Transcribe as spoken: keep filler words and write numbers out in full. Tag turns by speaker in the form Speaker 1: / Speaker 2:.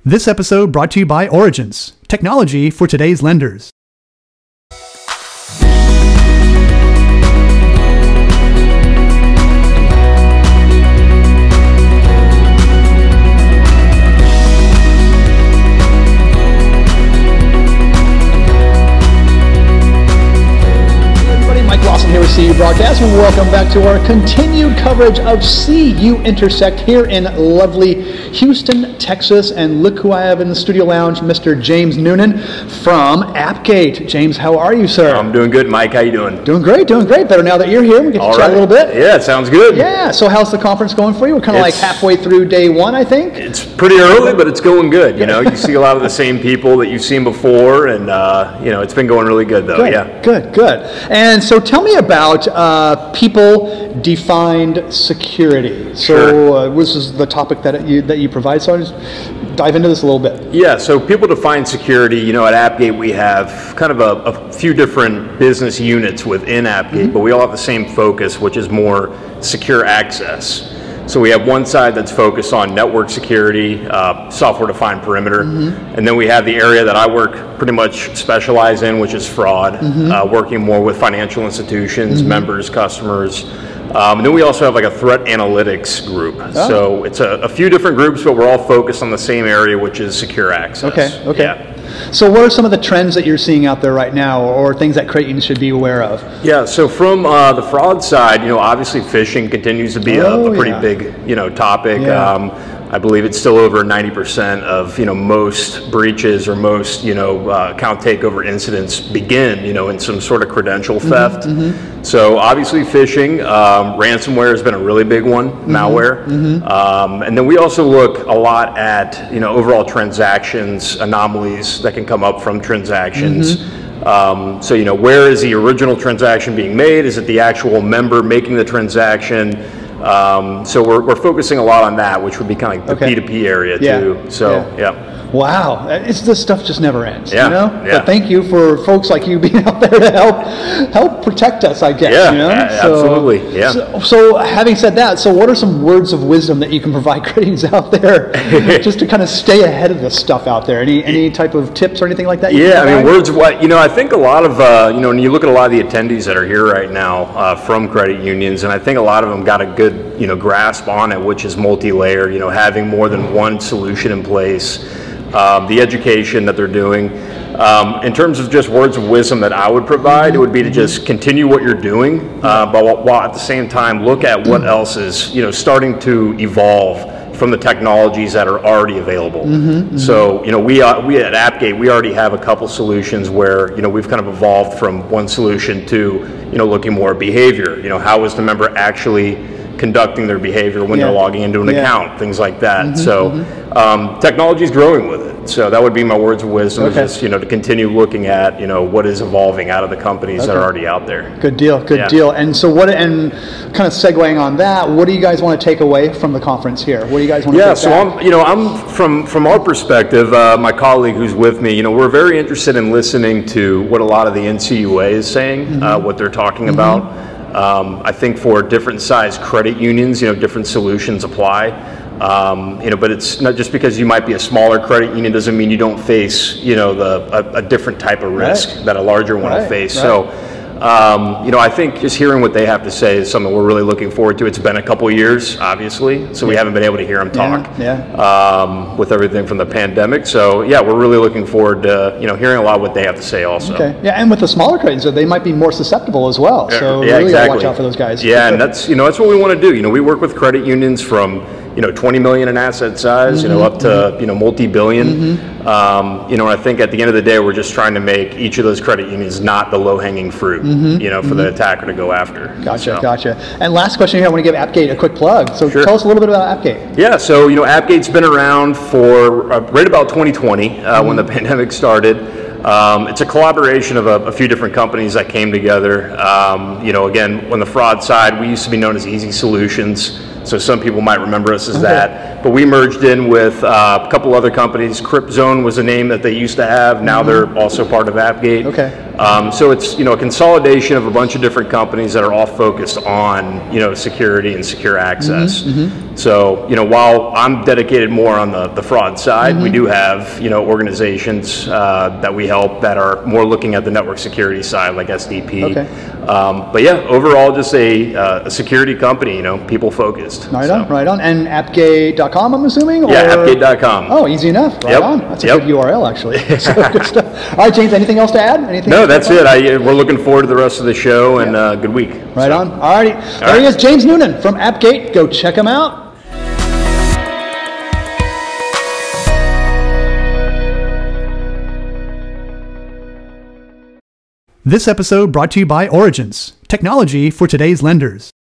Speaker 1: This episode brought to you by Origence, technology for today's lenders.
Speaker 2: Here with C U Broadcast, and welcome back to our continued coverage of C U Intersect here in lovely Houston, Texas. And look who I have in the studio lounge, Mister James Noonan from Appgate. James, how are you, sir?
Speaker 3: I'm doing good, Mike. How you doing?
Speaker 2: Doing great, doing great. Better now that you're here. We get to
Speaker 3: All
Speaker 2: chat
Speaker 3: right.
Speaker 2: a little bit.
Speaker 3: Yeah, it sounds good.
Speaker 2: Yeah. So how's the conference going for you? We're kind of like
Speaker 3: It's-
Speaker 2: halfway through day one, I think.
Speaker 3: It's pretty early, but it's going good. You know, you see a lot of the same people that you've seen before, and uh, you know, it's been going really good, though.
Speaker 2: Good,
Speaker 3: Yeah.
Speaker 2: good, good. And so tell me about uh, people-defined security. So
Speaker 3: Sure.
Speaker 2: uh, this is the topic that you that you provide. So I'll just dive into this a little bit.
Speaker 3: Yeah. So people define security. You know, at Appgate we have kind of a, a few different business units within Appgate,
Speaker 2: Mm-hmm.
Speaker 3: but we all have the same focus, which is more secure access. So we have one side that's focused on network security, uh, software-defined perimeter,
Speaker 2: Mm-hmm.
Speaker 3: and then we have the area that I work pretty much specialize in, which is fraud,
Speaker 2: Mm-hmm.
Speaker 3: uh, working more with financial institutions, members, customers. Um, and then we also have like a threat analytics group.
Speaker 2: Oh.
Speaker 3: So it's a, a few different groups, but we're all focused on the same area, which is secure access.
Speaker 2: Okay, okay.
Speaker 3: Yeah.
Speaker 2: So what are some of the trends that you're seeing out there right now, or things that credit unions should be aware of?
Speaker 3: Yeah, so from uh, the fraud side, you know, obviously phishing continues to be a,
Speaker 2: Oh,
Speaker 3: a pretty
Speaker 2: yeah.
Speaker 3: big, you know, topic.
Speaker 2: Yeah.
Speaker 3: Um, I believe it's still over ninety percent of, you know, most breaches or most, you know, uh, account takeover incidents begin, you know, in some sort of credential theft.
Speaker 2: Mm-hmm.
Speaker 3: So obviously phishing, um, ransomware has been a really big one,
Speaker 2: Mm-hmm.
Speaker 3: malware. Um, and then we also look a lot at, you know, overall transactions, anomalies that can come up from transactions.
Speaker 2: Mm-hmm.
Speaker 3: Um, so, you know, where is the original transaction being made? Is it the actual member making the transaction? Um, so we're, we're focusing a lot on that, which would be kind of like the
Speaker 2: Okay.
Speaker 3: P two P area
Speaker 2: Yeah.
Speaker 3: too. So,
Speaker 2: Yeah.
Speaker 3: yeah.
Speaker 2: Wow, it's this stuff just never ends.
Speaker 3: Yeah,
Speaker 2: You know.
Speaker 3: yeah.
Speaker 2: But thank you for folks like you being out there to help help protect us, I guess.
Speaker 3: Yeah,
Speaker 2: you know?
Speaker 3: yeah,
Speaker 2: So-
Speaker 3: absolutely, yeah.
Speaker 2: So, so having said that, so what are some words of wisdom that you can provide credit unions out there, just to kind of stay ahead of this stuff out there? Any any type of tips or anything like that? You
Speaker 3: Yeah,
Speaker 2: can
Speaker 3: I mean,
Speaker 2: provide?
Speaker 3: words of what, you know, I think a lot of, uh, you know, when you look at a lot of the attendees that are here right now uh, from credit unions, and I think a lot of them got a good, you know, grasp on it, which is multi-layer, you know, having more than one solution in place, um, the education that they're doing. Um, in terms of just words of wisdom that I would provide, it would be to just continue what you're doing, uh, but while, while at the same time look at what else is, you know, starting to evolve from the technologies that are already available. So, you know, we uh, we at Appgate, we already have a couple solutions where, you know, we've kind of evolved from one solution to, you know, looking more at behavior. You know, how is the member actually conducting their behavior when
Speaker 2: Yeah.
Speaker 3: they're logging into an
Speaker 2: Yeah.
Speaker 3: account, things like that. So, um, technology is growing with it. So that would be my words of wisdom,
Speaker 2: Okay.
Speaker 3: is just, you know, to continue looking at, you know, what is evolving out of the companies that
Speaker 2: Okay.
Speaker 3: are already out there.
Speaker 2: Good deal, good
Speaker 3: Yeah.
Speaker 2: deal. And so what, and kind of segueing on that, what do you guys want to take away from the conference here? What do you guys want to
Speaker 3: Yeah,
Speaker 2: take
Speaker 3: so
Speaker 2: back?
Speaker 3: I'm, you know, I'm from from our perspective. Uh, my colleague who's with me, you know, we're very interested in listening to what a lot of the N C U A is saying, uh, what they're talking about. Um, I think for different size credit unions, you know, different solutions apply. Um, you know, but it's not just because you might be a smaller credit union doesn't mean you don't face, you know, the a, a different type of risk
Speaker 2: Right.
Speaker 3: that a larger one
Speaker 2: Right,
Speaker 3: will face.
Speaker 2: right.
Speaker 3: So. Um, you know, I think just hearing what they have to say is something we're really looking forward to. It's been a couple of years, obviously, so we haven't been able to hear them talk
Speaker 2: Yeah,
Speaker 3: um, with everything from the pandemic. So, yeah, we're really looking forward to, you know, hearing a lot of what they have to say also.
Speaker 2: Okay. Yeah, and with the smaller credit unions, they might be more susceptible as well. So
Speaker 3: yeah,
Speaker 2: really
Speaker 3: exactly.
Speaker 2: gotta watch out for those guys.
Speaker 3: Yeah, and that's, you know, that's what we want to do. You know, we work with credit unions from, you know, twenty million in asset size, you know, up to, you know, multi-billion. Um, you know, and I think at the end of the day, we're just trying to make each of those credit unions not the low-hanging fruit, you know, for the attacker to go after.
Speaker 2: Gotcha,
Speaker 3: So.
Speaker 2: gotcha. And last question here, I want to give Appgate a quick plug. So
Speaker 3: Sure.
Speaker 2: tell us a little bit about Appgate.
Speaker 3: Yeah, so, you know, Appgate's been around for uh, right about twenty twenty, uh, when the pandemic started. Um, it's a collaboration of a, a few different companies that came together. Um, you know, again, on the fraud side, we used to be known as Easy Solutions. So some people might remember us as that. but we merged in with uh, a couple other companies. CryptZone was a name that they used to have. Now they're also part of AppGate.
Speaker 2: Okay.
Speaker 3: Um, so it's, you know, a consolidation of a bunch of different companies that are all focused on, you know, security and secure access.
Speaker 2: Mm-hmm.
Speaker 3: So, you know, while I'm dedicated more on the, the fraud side,
Speaker 2: Mm-hmm.
Speaker 3: we do have, you know, organizations uh, that we help that are more looking at the network security side, like S D P.
Speaker 2: Okay.
Speaker 3: Um, but yeah, overall, just a, uh, a security company, you know, people focused.
Speaker 2: Right
Speaker 3: So-
Speaker 2: on, right on. And appgate dot com, I'm assuming?
Speaker 3: Yeah,
Speaker 2: or-
Speaker 3: appgate dot com.
Speaker 2: Oh, easy enough. Right
Speaker 3: Yep.
Speaker 2: on. That's a
Speaker 3: Yep.
Speaker 2: good U R L, actually. So good stuff. All right, James, anything else to add? Anything
Speaker 3: No,
Speaker 2: else
Speaker 3: that's
Speaker 2: to
Speaker 3: it. I, we're looking forward to the rest of the show, and uh, good week.
Speaker 2: Right
Speaker 3: So-
Speaker 2: on. All righty. There he
Speaker 3: right.
Speaker 2: is, James Noonan from AppGate. Go check him out.
Speaker 1: This episode brought to you by Origins, technology for today's lenders.